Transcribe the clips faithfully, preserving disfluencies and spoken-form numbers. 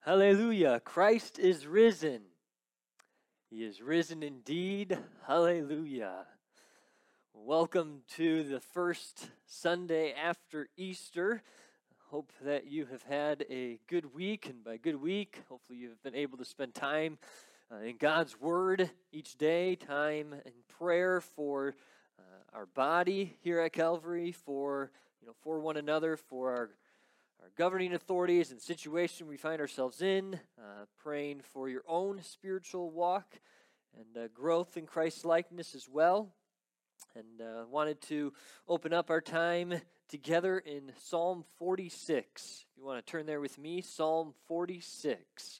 Hallelujah. Christ is risen. He is risen indeed. Hallelujah. Welcome to the first Sunday after Easter. Hope that you have had a good week, and by good week, hopefully you have been able to spend time uh, in God's Word each day, time in prayer for uh, our body here at Calvary, for you know, for one another, for our our governing authorities and situation we find ourselves in, uh, praying for your own spiritual walk and uh, growth in Christ's likeness as well. And uh, wanted to open up our time together in Psalm forty-six. If you want to turn there with me, Psalm forty-six.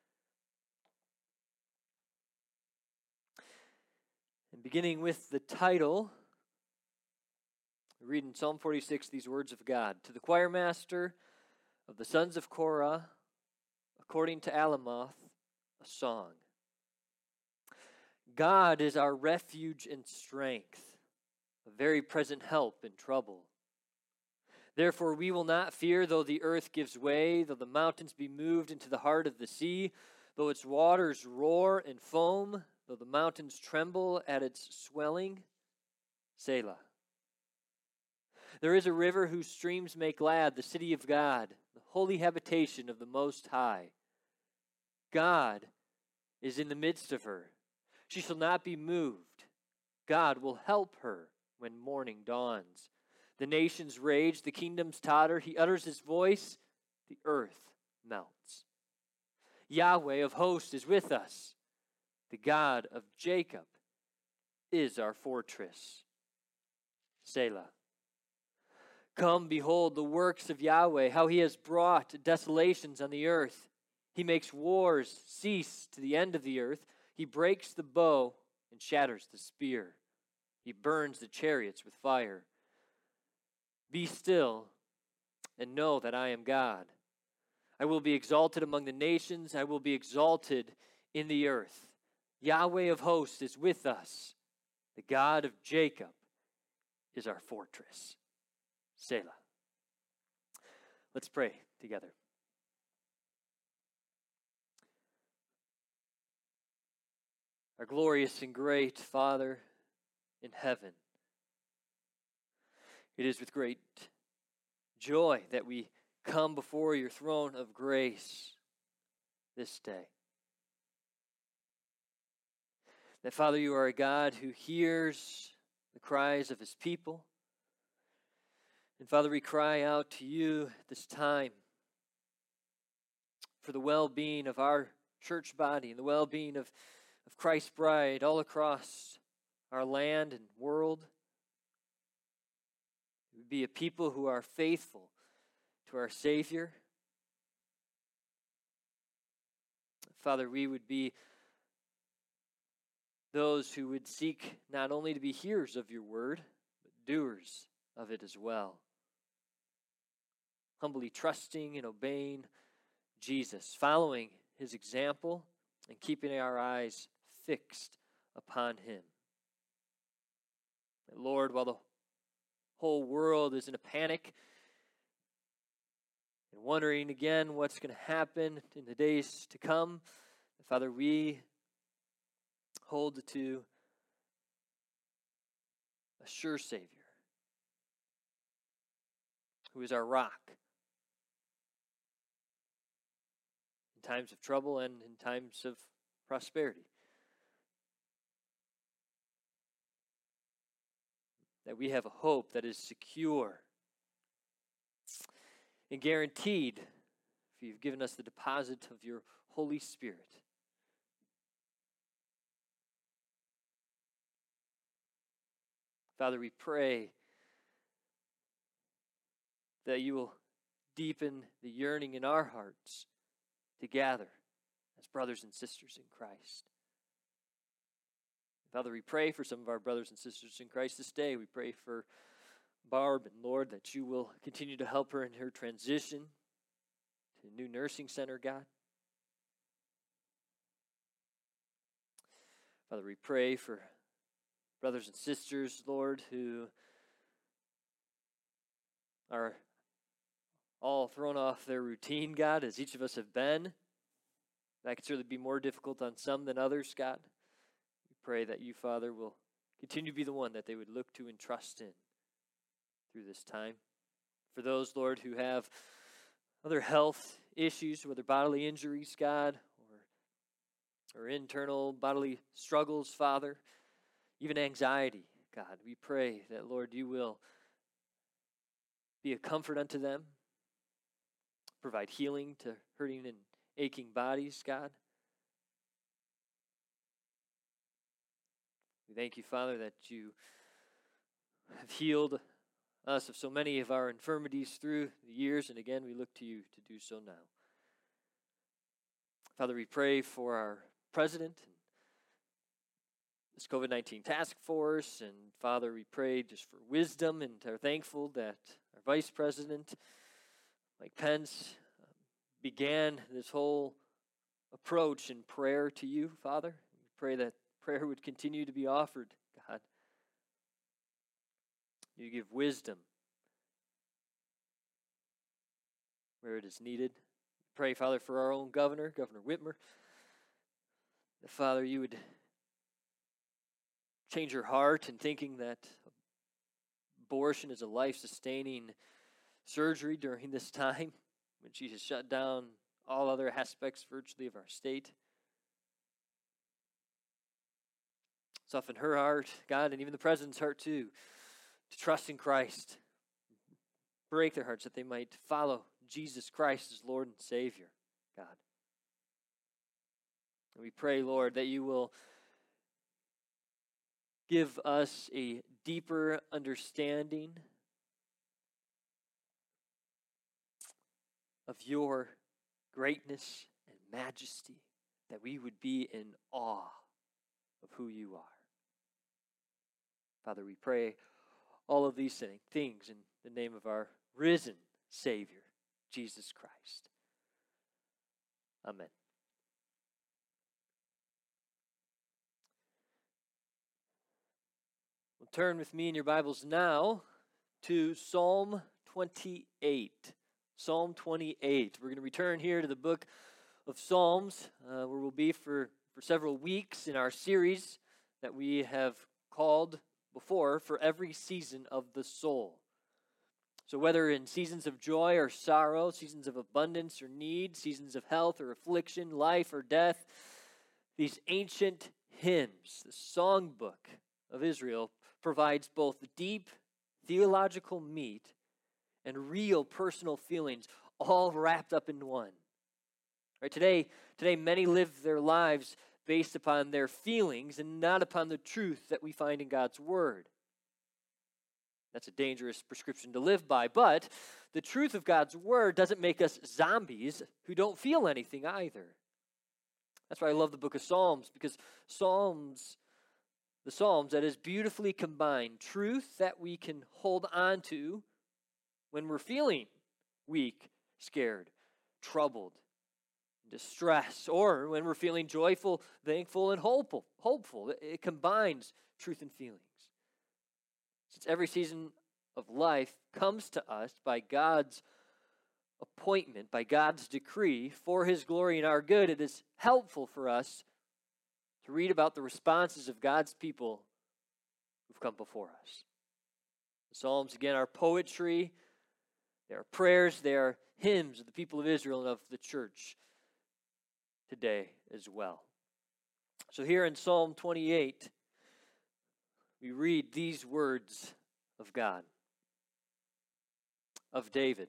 And beginning with the title, we read in Psalm forty-six these words of God. To the choir master of the sons of Korah, according to Alamoth, a song. God is our refuge and strength, a very present help in trouble. Therefore we will not fear, though the earth gives way, though the mountains be moved into the heart of the sea, though its waters roar and foam, though the mountains tremble at its swelling. Selah. There is a river whose streams make glad the city of God, the holy habitation of the Most High. God is in the midst of her. She shall not be moved. God will help her when morning dawns. The nations rage, the kingdoms totter. He utters his voice, the earth melts. Yahweh of hosts is with us. The God of Jacob is our fortress. Selah. Come, behold the works of Yahweh, how he has brought desolations on the earth. He makes wars cease to the end of the earth. He breaks the bow and shatters the spear. He burns the chariots with fire. Be still and know that I am God. I will be exalted among the nations. I will be exalted in the earth. Yahweh of hosts is with us. The God of Jacob is our fortress. Selah. Let's pray together. Our glorious and great Father in heaven, it is with great joy that we come before your throne of grace this day. That, Father, you are a God who hears the cries of his people. And Father, we cry out to you at this time for the well-being of our church body and the well-being of, of Christ's bride all across our land and world. We would be a people who are faithful to our Savior. Father, we would be those who would seek not only to be hearers of your word, but doers of it as well. Humbly trusting and obeying Jesus, following his example and keeping our eyes fixed upon him. And Lord, while the whole world is in a panic and wondering again what's going to happen in the days to come, Father, we hold to a sure Savior who is our rock in times of trouble and in times of prosperity. That we have a hope that is secure and guaranteed, for you've given us the deposit of your Holy Spirit. Father, we pray that you will deepen the yearning in our hearts to gather as brothers and sisters in Christ. Father, we pray for some of our brothers and sisters in Christ this day. We pray for Barb, and Lord, that you will continue to help her in her transition to a new nursing center, God. Father, we pray for brothers and sisters, Lord, who are all thrown off their routine, God, as each of us have been. That could certainly be more difficult on some than others, God. We pray that you, Father, will continue to be the one that they would look to and trust in through this time. For those, Lord, who have other health issues, whether bodily injuries, God, or, or internal bodily struggles, Father, even anxiety, God, we pray that, Lord, you will be a comfort unto them, provide healing to hurting and aching bodies, God. We thank you, Father, that you have healed us of so many of our infirmities through the years, and again, we look to you to do so now. Father, we pray for our president and this COVID nineteen task force, and Father, we pray just for wisdom, and are thankful that our vice president, Mike Pence, um, began this whole approach in prayer to you, Father. We pray that prayer would continue to be offered, God. You give wisdom where it is needed. Pray, Father, for our own governor, Governor Whitmer, that, Father, you would change her heart in thinking that abortion is a life-sustaining surgery during this time when she has shut down all other aspects virtually of our state. Soften her heart, God, and even the president's heart too, to trust in Christ. Break their hearts that they might follow Jesus Christ as Lord and Savior, God. And we pray, Lord, that you will give us a deeper understanding of your greatness and majesty, that we would be in awe of who you are. Father, we pray all of these things in the name of our risen Savior, Jesus Christ. Amen. Well, turn with me in your Bibles now to Psalm twenty-eight. Psalm twenty-eight. We're going to return here to the book of Psalms, uh, where we'll be for, for several weeks in our series that we have called before For Every Season of the Soul. So whether in seasons of joy or sorrow, seasons of abundance or need, seasons of health or affliction, life or death, these ancient hymns, the songbook of Israel, provides both deep theological meat and real personal feelings, all wrapped up in one. Right? Today, today, many live their lives based upon their feelings and not upon the truth that we find in God's Word. That's a dangerous prescription to live by, but the truth of God's Word doesn't make us zombies who don't feel anything either. That's why I love the book of Psalms, because Psalms, the Psalms, that is beautifully combined truth that we can hold on to when we're feeling weak, scared, troubled, distressed, or when we're feeling joyful, thankful, and hopeful. Hopeful. It combines truth and feelings. Since every season of life comes to us by God's appointment, by God's decree, for His glory and our good, it is helpful for us to read about the responses of God's people who've come before us. The Psalms, again, are poetry, they are prayers, they are hymns of the people of Israel and of the church today as well. So here in Psalm twenty-eight, we read these words of God, of David.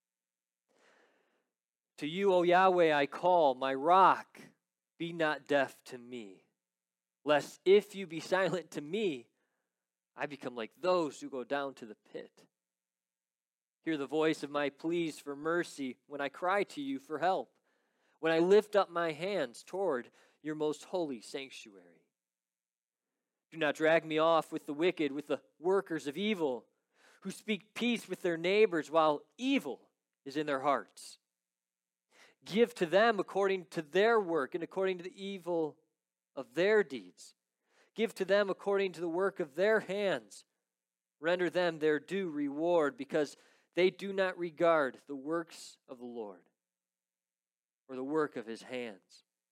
To you, O Yahweh, I call, my rock, be not deaf to me, lest if you be silent to me, I become like those who go down to the pit. Hear the voice of my pleas for mercy when I cry to you for help, when I lift up my hands toward your most holy sanctuary. Do not drag me off with the wicked, with the workers of evil, who speak peace with their neighbors while evil is in their hearts. Give to them according to their work and according to the evil of their deeds. Give to them according to the work of their hands. Render them their due reward, because they do not regard the works of the Lord or the work of his hands.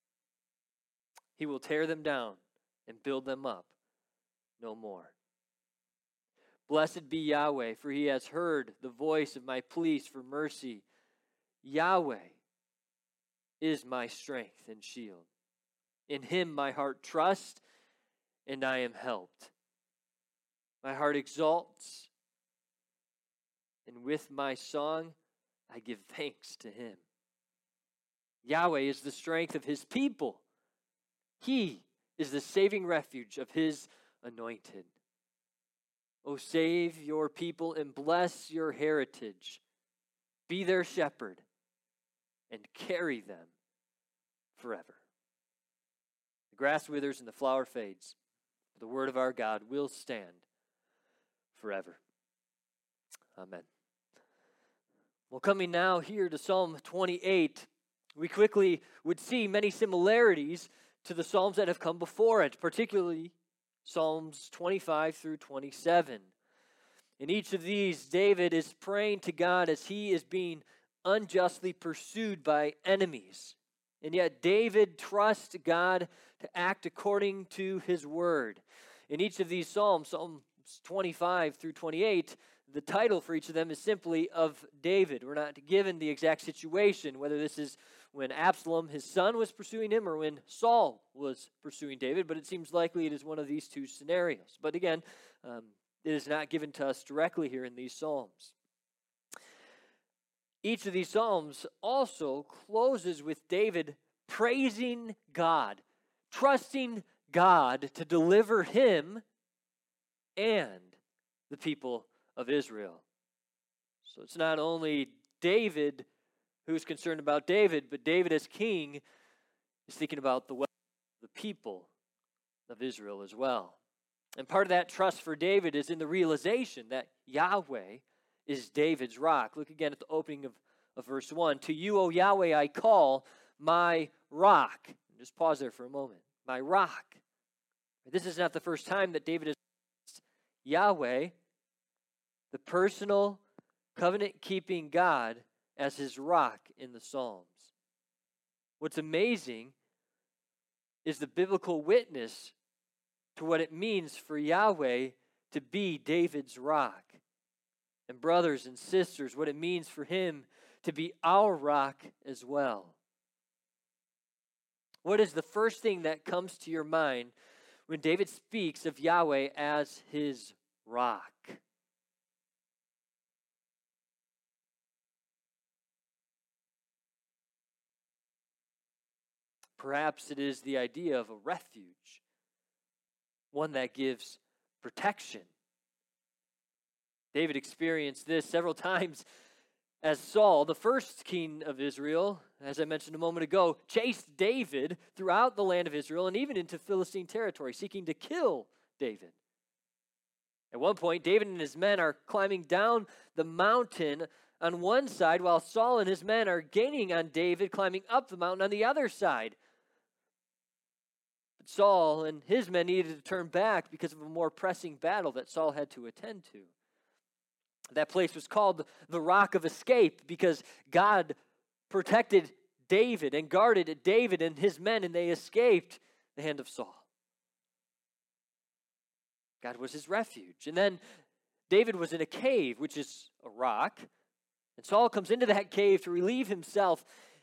He will tear them down and build them up no more. Blessed be Yahweh, for he has heard the voice of my pleas for mercy. Yahweh is my strength and shield. In him my heart trusts, and I am helped. My heart exalts, and with my song I give thanks to him. Yahweh is the strength of his people. He is the saving refuge of his anointed. O save your people and bless your heritage. Be their shepherd and carry them forever. The grass withers and the flower fades, but the word of our God will stand forever. Amen. Well, coming now here to Psalm twenty-eight, we quickly would see many similarities to the Psalms that have come before it, particularly Psalms twenty-five through twenty-seven. In each of these, David is praying to God as he is being unjustly pursued by enemies. And yet David trusts God to act according to his word. In each of these Psalms, Psalms twenty-five through twenty-eight, the title for each of them is simply of David. We're not given the exact situation, whether this is when Absalom, his son, was pursuing him or when Saul was pursuing David, but it seems likely it is one of these two scenarios. But again, um, it is not given to us directly here in these Psalms. Each of these Psalms also closes with David praising God, trusting God to deliver him and the people of Israel. So it's not only David who's concerned about David, but David as king is thinking about the, the people of Israel as well. And part of that trust for David is in the realization that Yahweh is David's rock. Look again at the opening of, of verse one. To you, O Yahweh, I call, my rock. Just pause there for a moment. My rock. This is not the first time that David has Yahweh, the personal, covenant-keeping God, as his rock in the Psalms. What's amazing is the biblical witness to what it means for Yahweh to be David's rock. And brothers and sisters, what it means for him to be our rock as well. What is the first thing that comes to your mind when David speaks of Yahweh as his rock? Perhaps it is the idea of a refuge, one that gives protection. David experienced this several times as Saul, the first king of Israel, as I mentioned a moment ago, chased David throughout the land of Israel and even into Philistine territory, seeking to kill David. At one point, David and his men are climbing down the mountain on one side, while Saul and his men are gaining on David, climbing up the mountain on the other side. But Saul and his men needed to turn back because of a more pressing battle that Saul had to attend to. That place was called the Rock of Escape because God protected David and guarded David and his men, and they escaped the hand of Saul. God was his refuge. And then David was in a cave, which is a rock, and Saul comes into that cave to relieve himself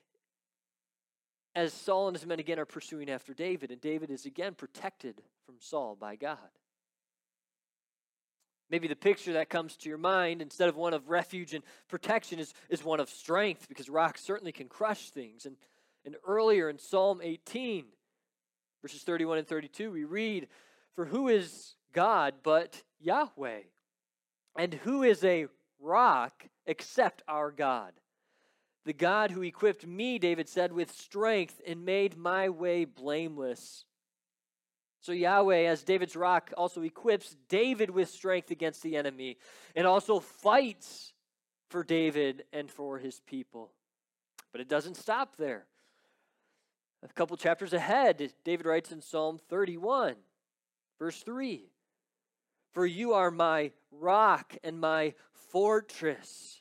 as Saul and his men again are pursuing after David, and David is again protected from Saul by God. Maybe the picture that comes to your mind, instead of one of refuge and protection, is, is one of strength, because rocks certainly can crush things. And, and earlier in Psalm eighteen, verses thirty-one and thirty-two, we read, "For who is God but Yahweh? And who is a rock except our God? The God who equipped me," David said, "with strength and made my way blameless." So Yahweh, as David's rock, also equips David with strength against the enemy and also fights for David and for his people. But it doesn't stop there. A couple chapters ahead, David writes in Psalm thirty-one, verse three, "For you are my rock and my fortress.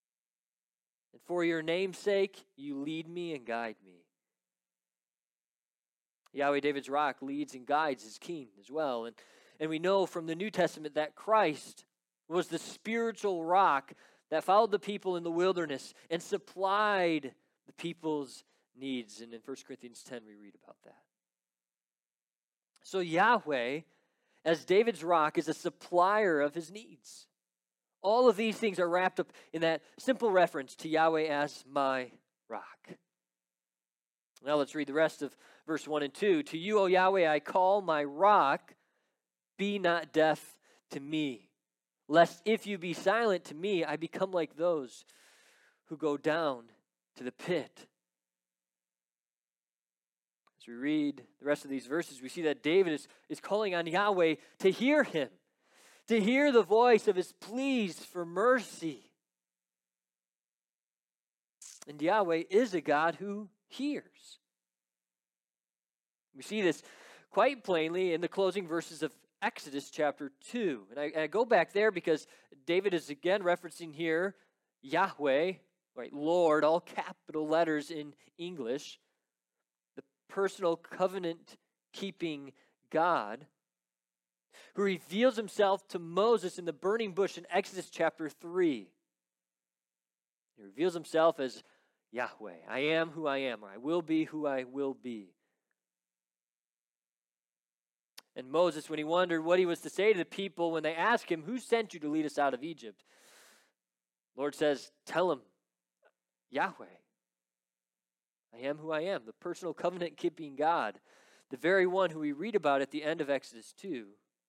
And for your name's sake, you lead me and guide me." Yahweh, David's rock, leads and guides his king as well. And, and we know from the New Testament that Christ was the spiritual rock that followed the people in the wilderness and supplied the people's needs. And in First Corinthians ten, we read about that. So Yahweh, as David's rock, is a supplier of his needs. All of these things are wrapped up in that simple reference to Yahweh as my rock. Now let's read the rest of verse one and two. To you, O Yahweh, I call my rock, be not deaf to me, lest if you be silent to me, I become like those who go down to the pit. As we read the rest of these verses, we see that David is, is calling on Yahweh to hear him, to hear the voice of his pleas for mercy. And Yahweh is a God who hears. We see this quite plainly in the closing verses of Exodus chapter two. And I, and I go back there because David is again referencing here Yahweh, right, Lord, all capital letters in English, the personal covenant-keeping God, who reveals himself to Moses in the burning bush in Exodus chapter three. He reveals himself as Yahweh. I am who I am, or I will be who I will be. And Moses, when he wondered what he was to say to the people when they asked him, who sent you to lead us out of Egypt? Lord says, tell him, Yahweh. I am who I am, the personal covenant-keeping God, the very one who we read about at the end of Exodus two.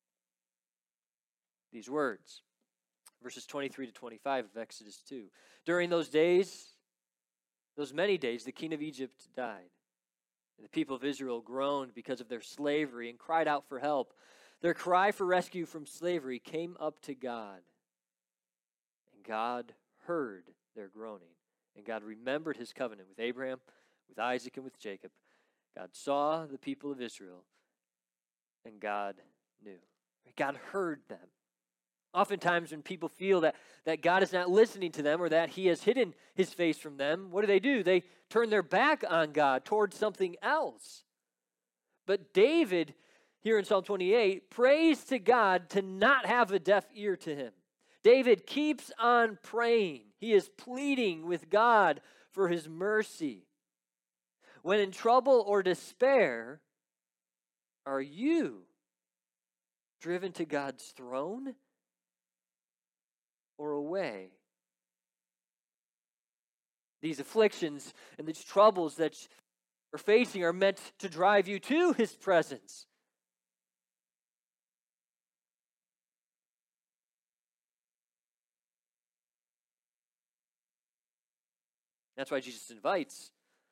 These words, verses twenty-three to twenty-five of Exodus two. During those days, those many days, the king of Egypt died. And the people of Israel groaned because of their slavery and cried out for help. Their cry for rescue from slavery came up to God. And God heard their groaning. And God remembered his covenant with Abraham, with Isaac, and with Jacob. God saw the people of Israel, and God knew. God heard them. Oftentimes when people feel that, that God is not listening to them or that he has hidden his face from them, what do they do? They turn their back on God towards something else. But David, here in Psalm twenty-eight, prays to God to not have a deaf ear to him. David keeps on praying. He is pleading with God for his mercy. When in trouble or despair, are you driven to God's throne or away? These afflictions and these troubles that you're facing are meant to drive you to his presence. That's why Jesus invites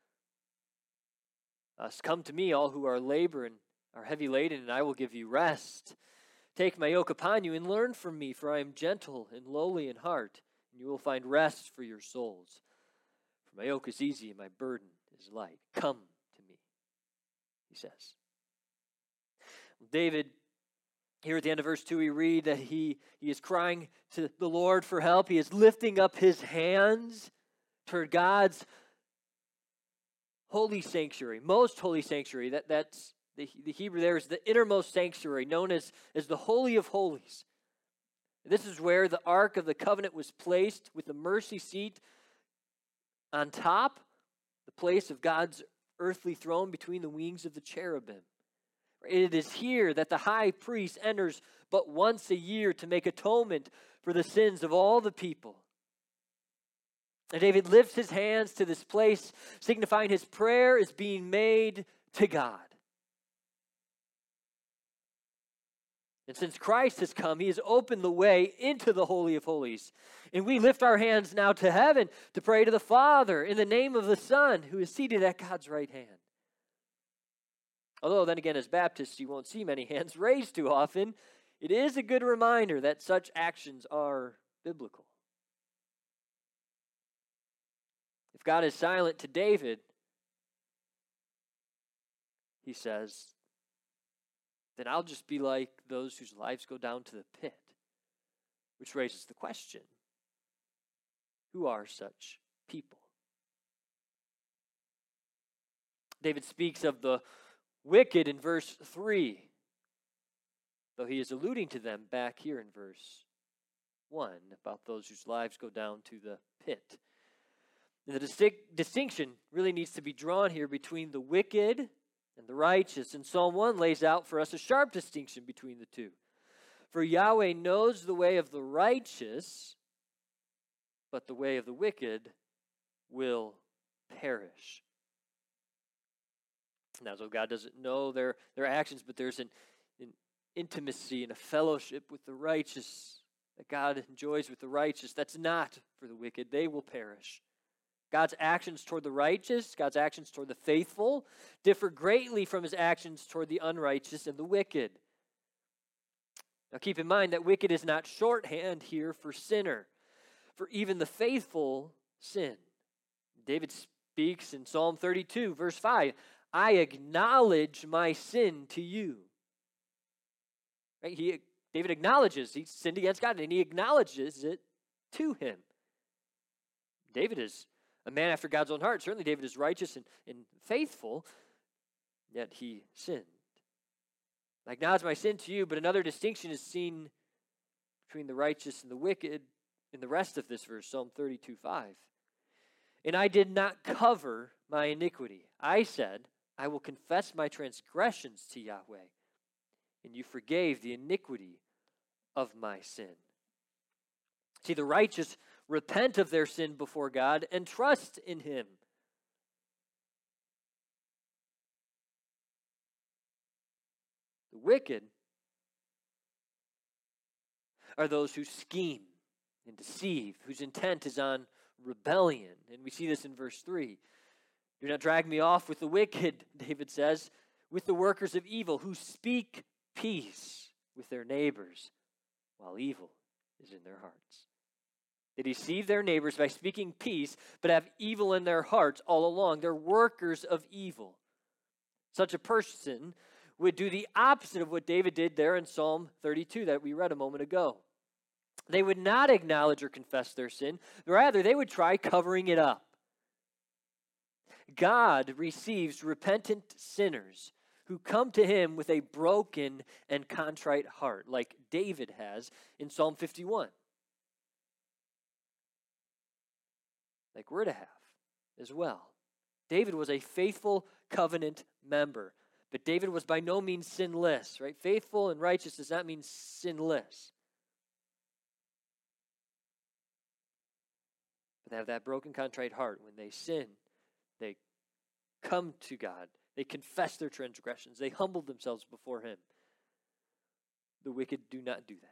us, come to me, all who are labor and are heavy laden, and I will give you rest. Take my yoke upon you and learn from me, for I am gentle and lowly in heart, and you will find rest for your souls. For my yoke is easy and my burden is light. Come to me, he says. David, here at the end of verse two, we read that he, he is crying to the Lord for help. He is lifting up his hands toward God's holy sanctuary, most holy sanctuary. That, that's the, the Hebrew there is the innermost sanctuary, known as, as the Holy of Holies. This is where the Ark of the Covenant was placed with the mercy seat on top, the place of God's earthly throne between the wings of the cherubim. It is here that the high priest enters but once a year to make atonement for the sins of all the people. And David lifts his hands to this place, signifying his prayer is being made to God. And since Christ has come, he has opened the way into the Holy of Holies. And we lift our hands now to heaven to pray to the Father in the name of the Son, who is seated at God's right hand. Although then again, as Baptists, you won't see many hands raised too often, it is a good reminder that such actions are biblical. If God is silent to David, he says, then I'll just be like those whose lives go down to the pit. Which raises the question, who are such people? David speaks of the wicked in verse three, though he is alluding to them back here in verse one about those whose lives go down to the pit. And the distinct, distinction really needs to be drawn here between the wicked and the righteous. And Psalm one lays out for us a sharp distinction between the two. For Yahweh knows the way of the righteous, but the way of the wicked will perish. Now, so God doesn't know their, their actions, but there's an, an intimacy and a fellowship with the righteous that God enjoys with the righteous. That's not for the wicked. They will perish. God's actions toward the righteous, God's actions toward the faithful, differ greatly from his actions toward the unrighteous and the wicked. Now keep in mind that wicked is not shorthand here for sinner, for even the faithful sin. David speaks in Psalm thirty-two, verse five, I acknowledge my sin to you. Right? He, David acknowledges he sinned against God, and he acknowledges it to him. David is a man after God's own heart. Certainly David is righteous and, and faithful, yet he sinned. I acknowledge my sin to you, but another distinction is seen between the righteous and the wicked in the rest of this verse, Psalm thirty-two, five. And I did not cover my iniquity. I said, I will confess my transgressions to Yahweh, and you forgave the iniquity of my sin. See, the righteous repent of their sin before God and trust in him. The wicked are those who scheme and deceive, whose intent is on rebellion. And we see this in verse three. Do not drag me off with the wicked, David says, with the workers of evil who speak peace with their neighbors while evil is in their hearts. They deceive their neighbors by speaking peace, but have evil in their hearts all along. They're workers of evil. Such a person would do the opposite of what David did there in Psalm thirty-two that we read a moment ago. They would not acknowledge or confess their sin. Rather, they would try covering it up. God receives repentant sinners who come to him with a broken and contrite heart, like David has in Psalm fifty-one. Like we're to have as well. David was a faithful covenant member, but David was by no means sinless, right? Faithful and righteous does not mean sinless. But they have that broken, contrite heart. When they sin, they come to God. They confess their transgressions. They humble themselves before him. The wicked do not do that.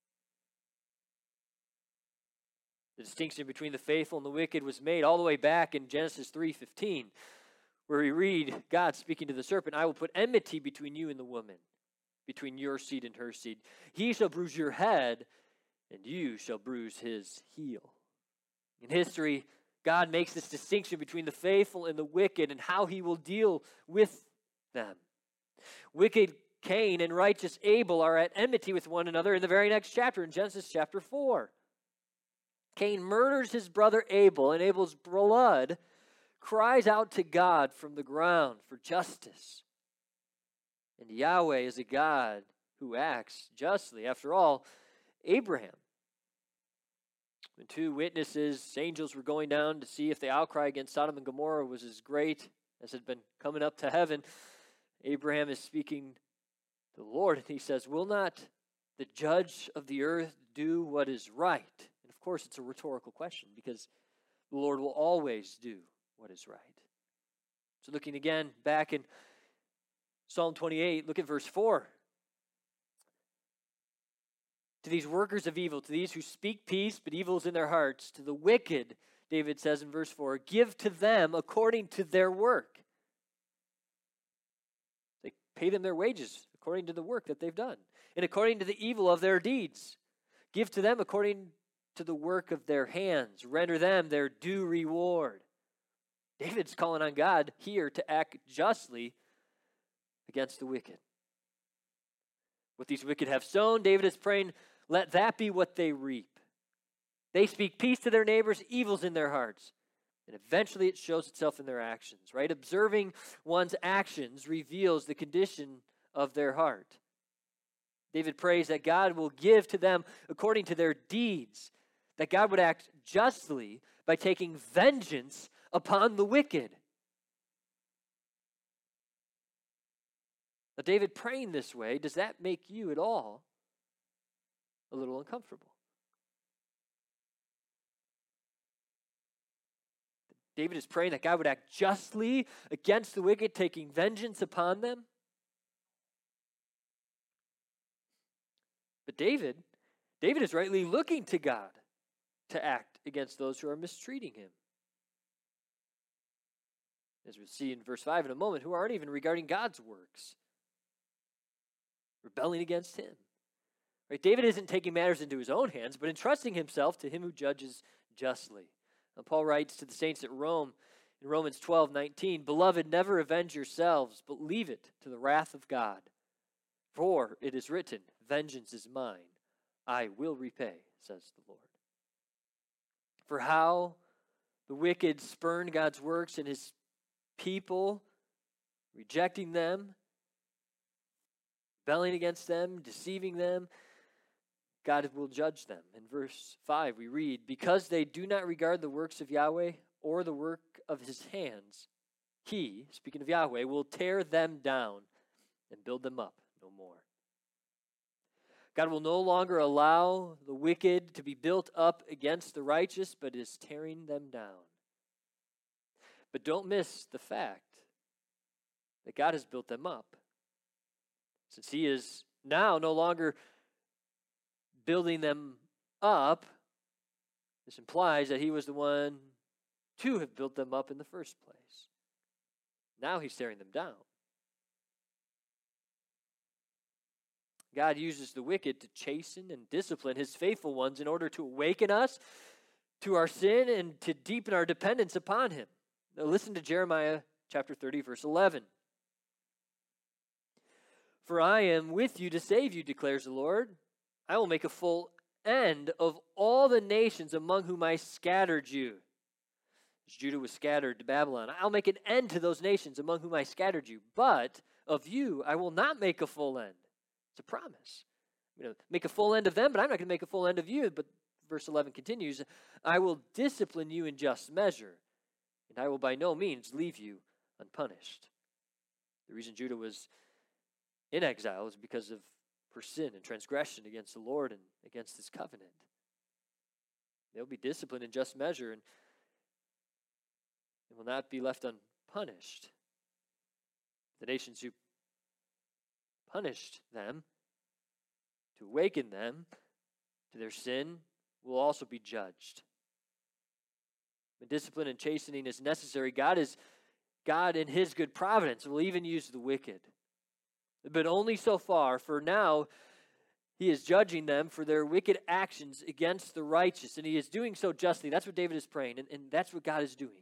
The distinction between the faithful and the wicked was made all the way back in Genesis three fifteen, where we read God speaking to the serpent, I will put enmity between you and the woman, between your seed and her seed. He shall bruise your head, and you shall bruise his heel. In history, God makes this distinction between the faithful and the wicked and how he will deal with them. Wicked Cain and righteous Abel are at enmity with one another in the very next chapter, in Genesis chapter four. Cain murders his brother Abel, and Abel's blood cries out to God from the ground for justice. And Yahweh is a God who acts justly. After all, Abraham, when two witnesses, angels, were going down to see if the outcry against Sodom and Gomorrah was as great as had been coming up to heaven, Abraham is speaking to the Lord, and he says, will not the judge of the earth do what is right? And of course, it's a rhetorical question, because the Lord will always do what is right. So looking again back in Psalm twenty-eight, look at verse four. To these workers of evil, to these who speak peace, but evil is in their hearts, to the wicked, David says in verse four, give to them according to their work. They pay them their wages according to the work that they've done, and according to the evil of their deeds. Give to them according to the work of their hands. Render them their due reward. David's calling on God here to act justly against the wicked. What these wicked have sown, David is praying, let that be what they reap. They speak peace to their neighbors, evil's in their hearts. And eventually it shows itself in their actions, right? Observing one's actions reveals the condition of their heart. David prays that God will give to them according to their deeds, that God would act justly by taking vengeance upon the wicked. Now, David praying this way, does that make you at all a little uncomfortable? David is praying that God would act justly against the wicked, taking vengeance upon them. But David, David is rightly looking to God to act against those who are mistreating him. As we'll see in verse five in a moment, who aren't even regarding God's works, rebelling against him. Right? David isn't taking matters into his own hands, but entrusting himself to him who judges justly. Now, Paul writes to the saints at Rome in Romans twelve nineteen, "Beloved, never avenge yourselves, but leave it to the wrath of God. For it is written, vengeance is mine, I will repay, says the Lord." For how the wicked spurn God's works and his people, rejecting them, rebelling against them, deceiving them, God will judge them. In verse five we read, "Because they do not regard the works of Yahweh or the work of his hands, he," speaking of Yahweh, "will tear them down and build them up no more." God will no longer allow the wicked to be built up against the righteous, but is tearing them down. But don't miss the fact that God has built them up. Since he is now no longer building them up, this implies that he was the one to have built them up in the first place. Now he's tearing them down. God uses the wicked to chasten and discipline his faithful ones in order to awaken us to our sin and to deepen our dependence upon him. Now listen to Jeremiah chapter thirty, verse eleven. "For I am with you to save you, declares the Lord. I will make a full end of all the nations among whom I scattered you." As Judah was scattered to Babylon, "I'll make an end to those nations among whom I scattered you. But of you I will not make a full end." It's a promise. I'm going to make a full end of them, but I'm not going to make a full end of you. But verse eleven continues, "I will discipline you in just measure, and I will by no means leave you unpunished." The reason Judah was in exile was because of her sin and transgression against the Lord and against his covenant. They'll be disciplined in just measure and will not be left unpunished. The nations who punished them, to awaken them to their sin, will also be judged. When discipline and chastening is necessary, God is God in his good providence will even use the wicked. But only so far, for now he is judging them for their wicked actions against the righteous, and he is doing so justly. That's what David is praying, and, and that's what God is doing.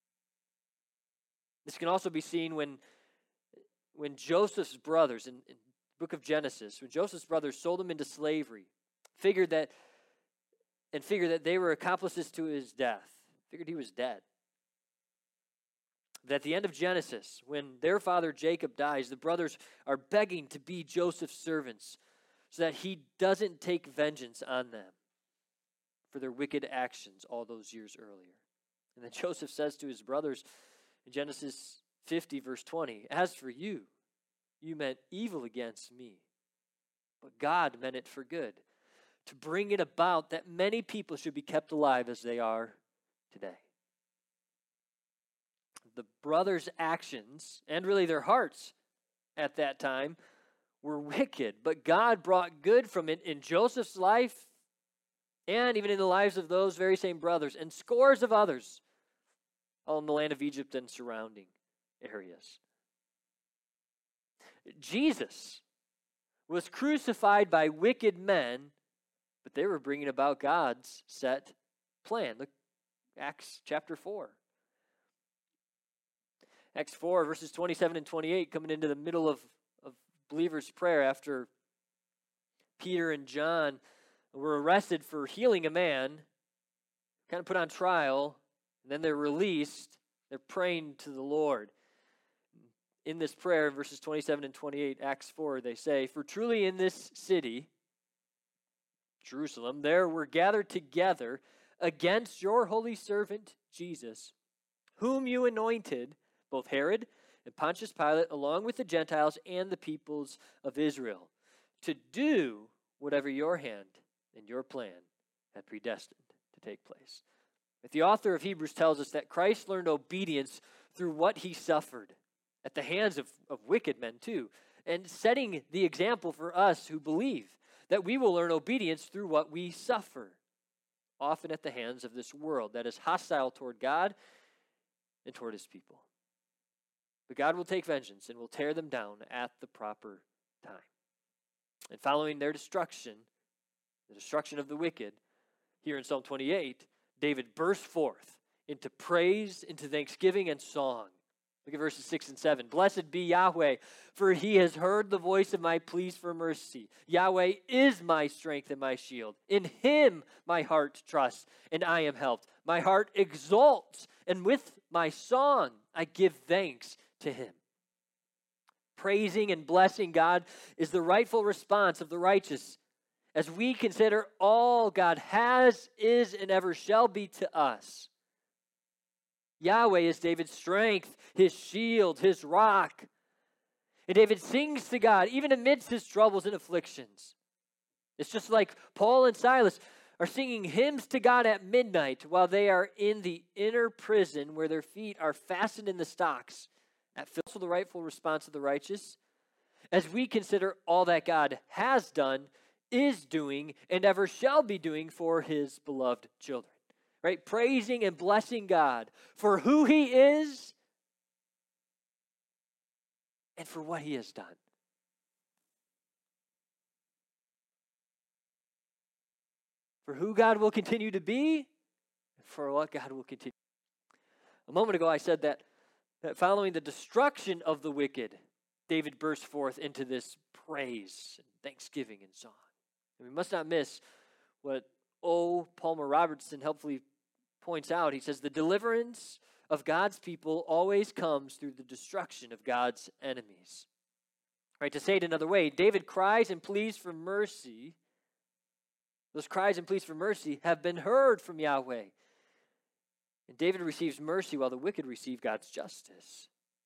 This can also be seen when When Joseph's brothers, in, in the book of Genesis, when Joseph's brothers sold him into slavery, figured that, and figured that they were accomplices to his death, figured he was dead. That at the end of Genesis, when their father Jacob dies, the brothers are begging to be Joseph's servants so that he doesn't take vengeance on them for their wicked actions all those years earlier. And then Joseph says to his brothers in Genesis fifty, verse twenty, "As for you, you meant evil against me, but God meant it for good, to bring it about that many people should be kept alive as they are today." The brothers' actions, and really their hearts at that time, were wicked, but God brought good from it in Joseph's life and even in the lives of those very same brothers and scores of others, all in the land of Egypt and surrounding areas. Jesus was crucified by wicked men, but they were bringing about God's set plan. Look, Acts chapter four. Acts four, verses twenty-seven and twenty-eight, coming into the middle of, of believers' prayer after Peter and John were arrested for healing a man, kind of put on trial And then they're released. They're praying to the Lord. In this prayer, in verses twenty-seven and twenty-eight, Acts four, they say, "For truly in this city, Jerusalem, there were gathered together against your holy servant Jesus, whom you anointed, both Herod and Pontius Pilate, along with the Gentiles and the peoples of Israel, to do whatever your hand and your plan had predestined to take place." But the author of Hebrews tells us that Christ learned obedience through what he suffered at the hands of, of wicked men too, and setting the example for us who believe that we will learn obedience through what we suffer, often at the hands of this world that is hostile toward God and toward his people. But God will take vengeance and will tear them down at the proper time. And following their destruction, the destruction of the wicked, here in Psalm twenty-eight, David burst forth into praise, into thanksgiving and song. Look at verses six and seven. "Blessed be Yahweh, for he has heard the voice of my pleas for mercy. Yahweh is my strength and my shield. In him my heart trusts, and I am helped. My heart exults, and with my song I give thanks to him." Praising and blessing God is the rightful response of the righteous as we consider all God has, is, and ever shall be to us. Yahweh is David's strength, his shield, his rock. And David sings to God even amidst his troubles and afflictions. It's just like Paul and Silas are singing hymns to God at midnight while they are in the inner prison where their feet are fastened in the stocks. That fills the rightful response of the righteous. As we consider all that God has done, is doing, and ever shall be doing for his beloved children. Right? Praising and blessing God for who he is and for what he has done. For who God will continue to be and for what God will continue. A moment ago I said that, that following the destruction of the wicked, David burst forth into this praise and thanksgiving and song. And we must not miss what O. Palmer Robertson helpfully points out. He says, the deliverance of God's people always comes through the destruction of God's enemies. Right? To say it another way, David cries and pleas for mercy. Those cries and pleas for mercy have been heard from Yahweh. And David receives mercy while the wicked receive God's justice.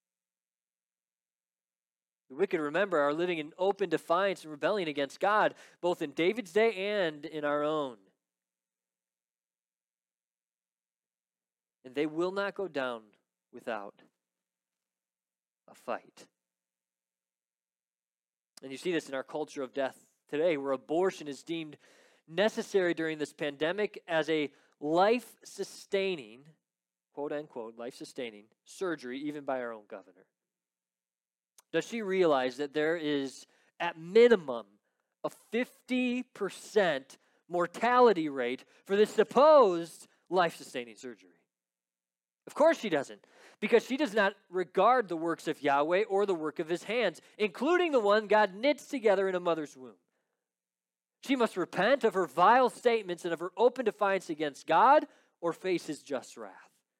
The wicked, remember, are living in open defiance and rebellion against God, both in David's day and in our own. And they will not go down without a fight. And you see this in our culture of death today, where abortion is deemed necessary during this pandemic as a life-sustaining, quote-unquote, life-sustaining surgery, even by our own governor. Does she realize that there is, at minimum, a fifty percent mortality rate for this supposed life-sustaining surgery? Of course she doesn't, because she does not regard the works of Yahweh or the work of his hands, including the one God knits together in a mother's womb. She must repent of her vile statements and of her open defiance against God or face his just wrath.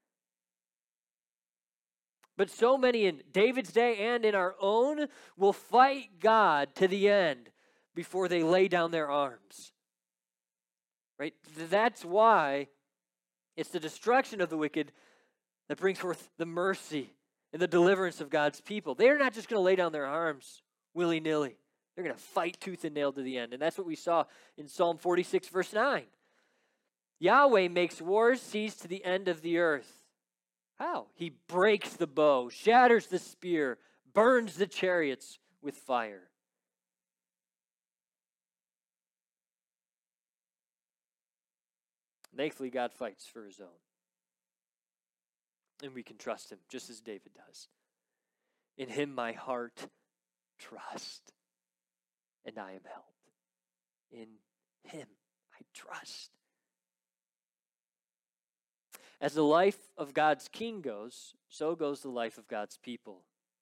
But so many in David's day and in our own will fight God to the end before they lay down their arms. Right? That's why it's the destruction of the wicked that brings forth the mercy and the deliverance of God's people. They're not just going to lay down their arms willy-nilly. They're going to fight tooth and nail to the end. And that's what we saw in Psalm forty-six, verse nine. Yahweh makes wars cease to the end of the earth. How? He breaks the bow, shatters the spear, burns the chariots with fire. Thankfully, God fights for his own. And we can trust him, just as David does. In him my heart trusts, and I am helped. In him I trust. As the life of God's king goes, so goes the life of God's people.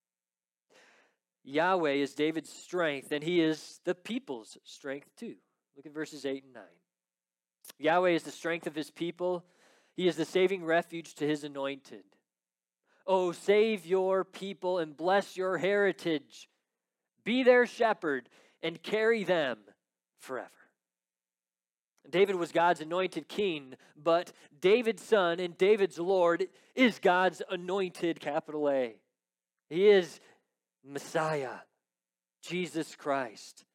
Yahweh is David's strength, and he is the people's strength too. Look at verses eight and nine. Yahweh is the strength of his people. He is the saving refuge to his anointed. Oh, save your people and bless your heritage. Be their shepherd and carry them forever. David was God's anointed king, but David's son and David's Lord is God's anointed, capital A. He is Messiah, Jesus Christ.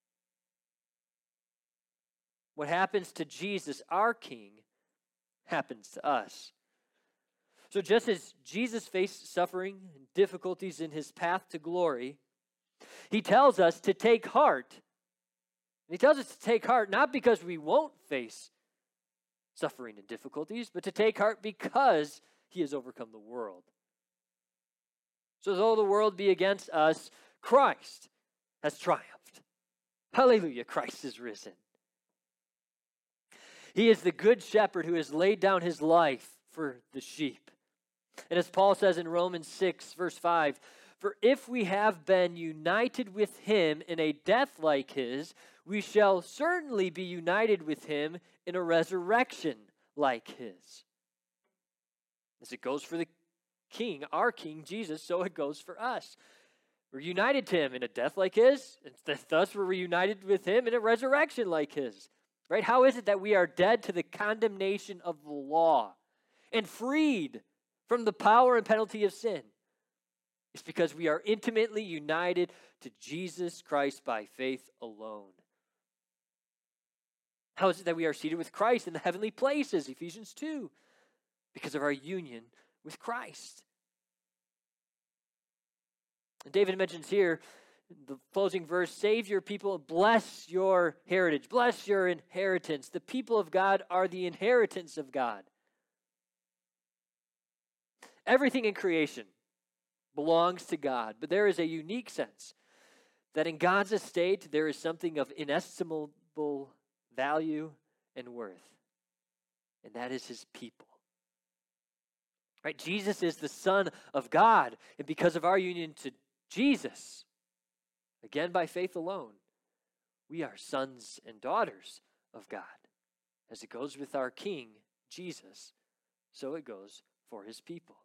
What happens to Jesus, our King, happens to us. So just as Jesus faced suffering and difficulties in his path to glory, he tells us to take heart. And he tells us to take heart not because we won't face suffering and difficulties, but to take heart because he has overcome the world. So though the world be against us, Christ has triumphed. Hallelujah, Christ is risen. He is the good shepherd who has laid down his life for the sheep. And as Paul says in Romans six, verse five, for if we have been united with him in a death like his, we shall certainly be united with him in a resurrection like his. As it goes for the King, our King Jesus, so it goes for us. We're united to him in a death like his, and thus we're reunited with him in a resurrection like his. Right? How is it that we are dead to the condemnation of the law and freed from the power and penalty of sin? It's because we are intimately united to Jesus Christ by faith alone. How is it that we are seated with Christ in the heavenly places? Ephesians two. Because of our union with Christ. And David mentions here, the closing verse, save your people, bless your heritage, bless your inheritance. The people of God are the inheritance of God. Everything in creation belongs to God, but there is a unique sense that in God's estate there is something of inestimable value and worth, and that is his people. Right? Jesus is the Son of God, and because of our union to Jesus, again by faith alone, we are sons and daughters of God. As it goes with our King, Jesus, so it goes for his people.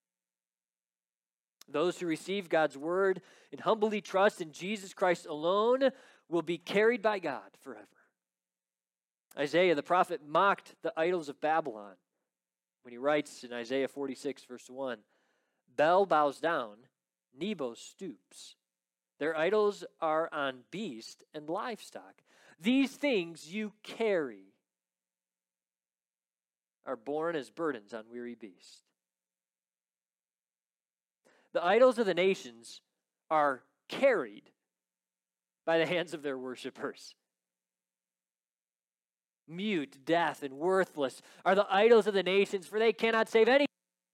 Those who receive God's word and humbly trust in Jesus Christ alone will be carried by God forever. Isaiah the prophet mocked the idols of Babylon when he writes in Isaiah forty-six, verse one, Bel bows down, Nebo stoops. Their idols are on beast and livestock. These things you carry are borne as burdens on weary beasts. The idols of the nations are carried by the hands of their worshipers. Mute, deaf, and worthless are the idols of the nations, for they cannot save any.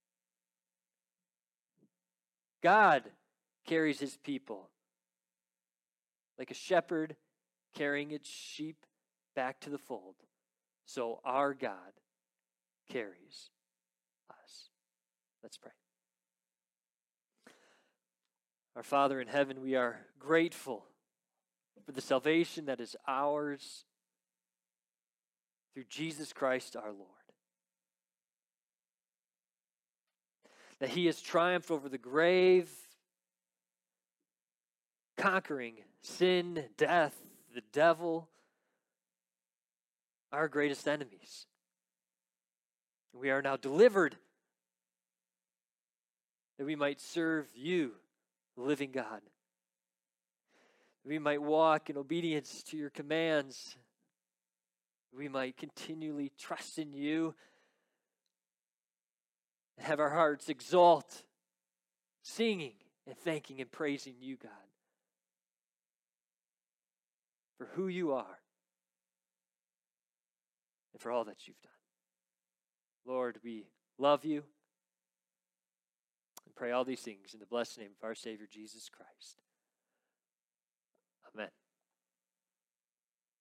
God carries his people like a shepherd carrying its sheep back to the fold. So our God carries us. Let's pray. Our Father in heaven, we are grateful for the salvation that is ours through Jesus Christ our Lord. That he has triumphed over the grave, conquering sin, death, the devil, our greatest enemies. We are now delivered that we might serve you, the living God. We might walk in obedience to your commands. We might continually trust in you and have our hearts exalt, singing and thanking and praising you, God, for who you are and for all that you've done. Lord, we love you and pray all these things in the blessed name of our Savior, Jesus Christ. Amen.